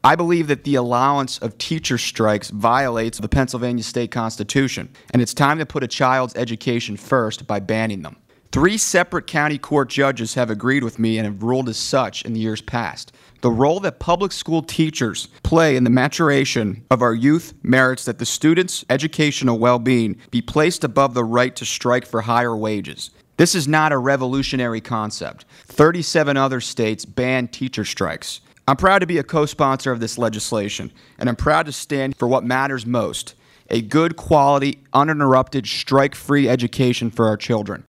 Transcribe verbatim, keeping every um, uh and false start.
I believe that the allowance of teacher strikes violates the Pennsylvania state constitution, and it's time to put a child's education first by banning them. Three separate county court judges have agreed with me and have ruled as such in the years past. The role that public school teachers play in the maturation of our youth merits that the students' educational well-being be placed above the right to strike for higher wages. This is not a revolutionary concept. thirty-seven other states ban teacher strikes. I'm proud to be a co-sponsor of this legislation, and I'm proud to stand for what matters most: a good quality, uninterrupted, strike-free education for our children.